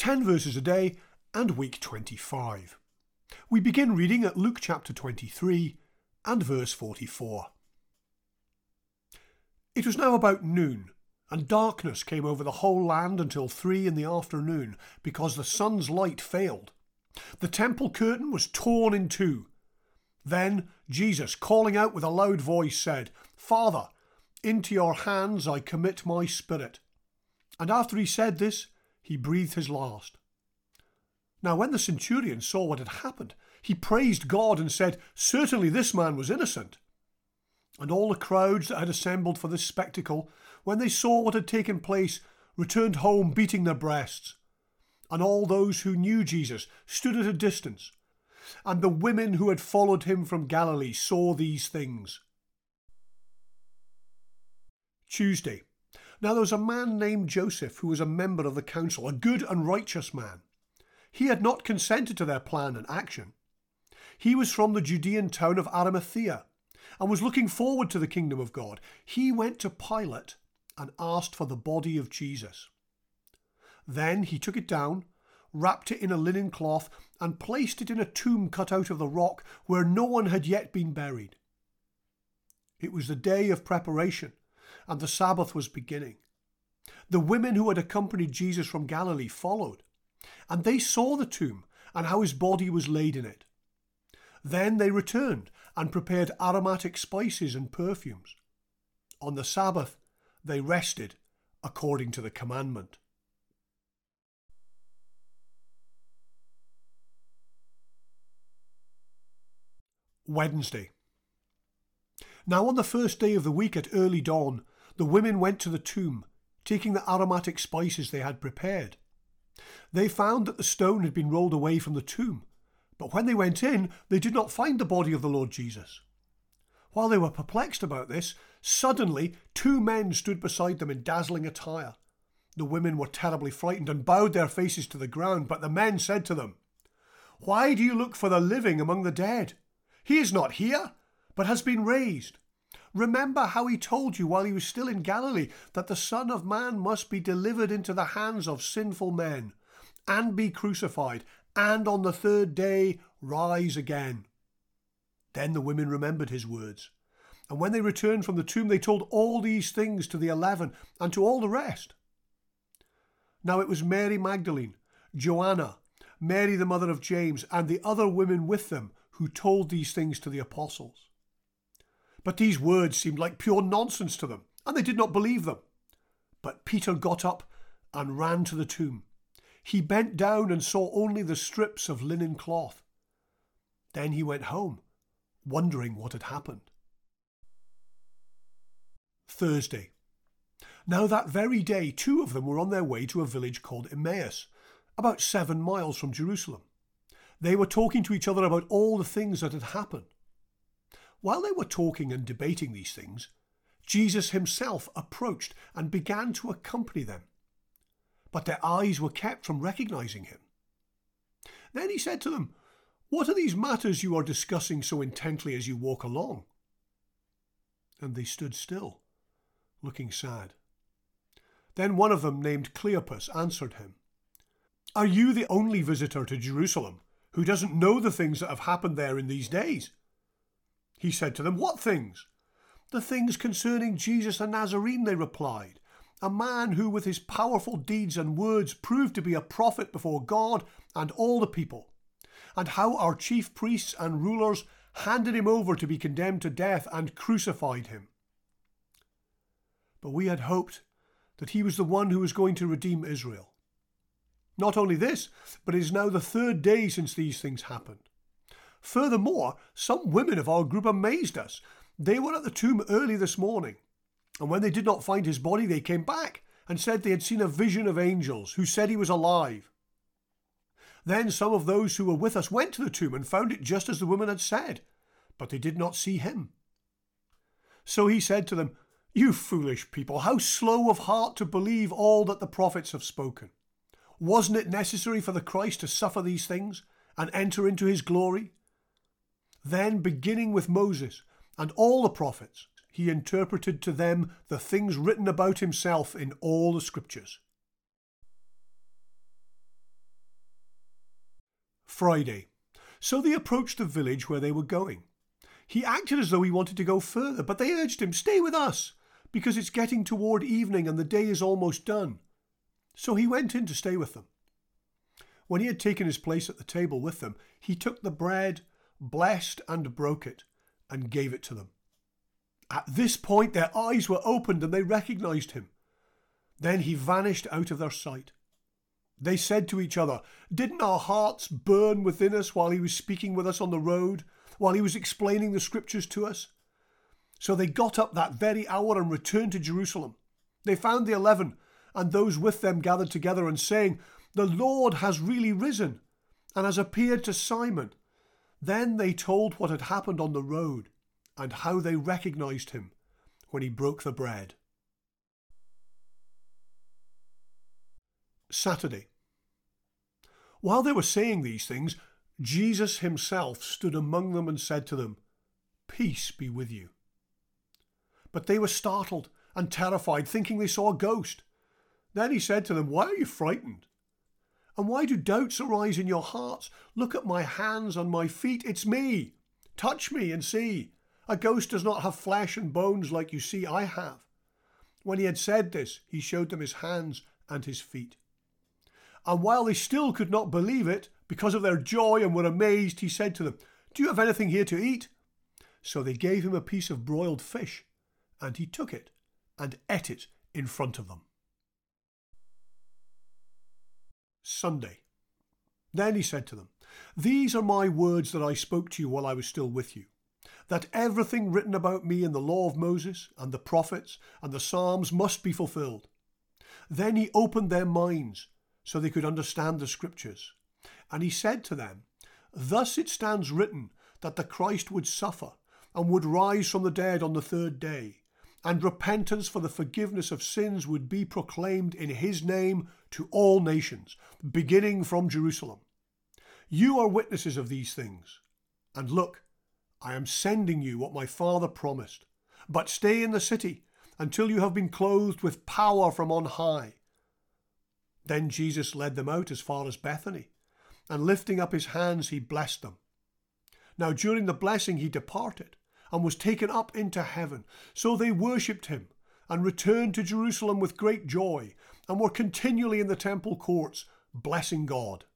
10 verses a day and week 25. We begin reading at Luke chapter 23 and verse 44. It was now about noon, and darkness came over the whole land until 3 in the afternoon, because the sun's light failed. The temple curtain was torn in two. Then Jesus, calling out with a loud voice, said, "Father, into your hands I commit my spirit." And after he said this, he breathed his last. Now when the centurion saw what had happened, he praised God and said, "Certainly this man was innocent." And all the crowds that had assembled for this spectacle, when they saw what had taken place, returned home beating their breasts. And all those who knew Jesus stood at a distance, and the women who had followed him from Galilee saw these things. Tuesday. Now there was a man named Joseph who was a member of the council, a good and righteous man. He had not consented to their plan and action. He was from the Judean town of Arimathea and was looking forward to the kingdom of God. He went to Pilate and asked for the body of Jesus. Then he took it down, wrapped it in a linen cloth, and placed it in a tomb cut out of the rock where no one had yet been buried. It was the day of preparation, and the Sabbath was beginning. The women who had accompanied Jesus from Galilee followed, and they saw the tomb and how his body was laid in it. Then they returned and prepared aromatic spices and perfumes. On the Sabbath they rested according to the commandment. Wednesday. Now on the first day of the week at early dawn, the women went to the tomb, taking the aromatic spices they had prepared. They found that the stone had been rolled away from the tomb, but when they went in, they did not find the body of the Lord Jesus. While they were perplexed about this, suddenly 2 men stood beside them in dazzling attire. The women were terribly frightened and bowed their faces to the ground, but the men said to them, "Why do you look for the living among the dead? He is not here, but has been raised. Remember how he told you while he was still in Galilee that the Son of Man must be delivered into the hands of sinful men and be crucified, and on the 3rd day rise again." Then the women remembered his words, and when they returned from the tomb, they told all these things to the 11 and to all the rest. Now it was Mary Magdalene, Joanna, Mary the mother of James, and the other women with them who told these things to the apostles. But these words seemed like pure nonsense to them, and they did not believe them. But Peter got up and ran to the tomb. He bent down and saw only the strips of linen cloth. Then he went home, wondering what had happened. Thursday. Now that very day, 2 of them were on their way to a village called Emmaus, about 7 miles from Jerusalem. They were talking to each other about all the things that had happened. While they were talking and debating these things, Jesus himself approached and began to accompany them. But their eyes were kept from recognizing him. Then he said to them, "What are these matters you are discussing so intently as you walk along?" And they stood still, looking sad. Then one of them, named Cleopas, answered him, "Are you the only visitor to Jerusalem who doesn't know the things that have happened there in these days?" He said to them, "What things?" "The things concerning Jesus the Nazarene," they replied, "a man who with his powerful deeds and words proved to be a prophet before God and all the people, and how our chief priests and rulers handed him over to be condemned to death and crucified him. But we had hoped that he was the one who was going to redeem Israel. Not only this, but it is now the 3rd day since these things happened. Furthermore, some women of our group amazed us. They were at the tomb early this morning, and when they did not find his body, they came back and said they had seen a vision of angels who said he was alive. Then some of those who were with us went to the tomb and found it just as the women had said, but they did not see him." So he said to them, "You foolish people, how slow of heart to believe all that the prophets have spoken. Wasn't it necessary for the Christ to suffer these things and enter into his glory?" Then, beginning with Moses and all the prophets, he interpreted to them the things written about himself in all the scriptures. Friday. So they approached the village where they were going. He acted as though he wanted to go further, but they urged him, "Stay with us, because it's getting toward evening and the day is almost done." So he went in to stay with them. When he had taken his place at the table with them, he took the bread, blessed and broke it, and gave it to them. At this point their eyes were opened and they recognized him. Then he vanished out of their sight. They said to each other, "Didn't our hearts burn within us while he was speaking with us on the road, while he was explaining the scriptures to us?" So they got up that very hour and returned to Jerusalem. They found the 11 and those with them gathered together and saying, "The Lord has really risen and has appeared to Simon." Then they told what had happened on the road and how they recognized him when he broke the bread. Saturday. While they were saying these things, Jesus himself stood among them and said to them, "Peace be with you." But they were startled and terrified, thinking they saw a ghost. Then he said to them, "Why are you frightened? And why do doubts arise in your hearts? Look at my hands and my feet. It's me. Touch me and see. A ghost does not have flesh and bones like you see I have." When he had said this, he showed them his hands and his feet. And while they still could not believe it, because of their joy and were amazed, he said to them, "Do you have anything here to eat?" So they gave him a piece of broiled fish, and he took it and ate it in front of them. Sunday. Then he said to them, "These are my words that I spoke to you while I was still with you, that everything written about me in the law of Moses and the prophets and the Psalms must be fulfilled." Then he opened their minds so they could understand the scriptures. And he said to them, "Thus it stands written that the Christ would suffer and would rise from the dead on the third day, and repentance for the forgiveness of sins would be proclaimed in his name to all nations, beginning from Jerusalem. You are witnesses of these things. And look, I am sending you what my Father promised. But stay in the city until you have been clothed with power from on high." Then Jesus led them out as far as Bethany, and lifting up his hands, he blessed them. Now during the blessing he departed and was taken up into heaven. So they worshipped him and returned to Jerusalem with great joy, and were continually in the temple courts, blessing God.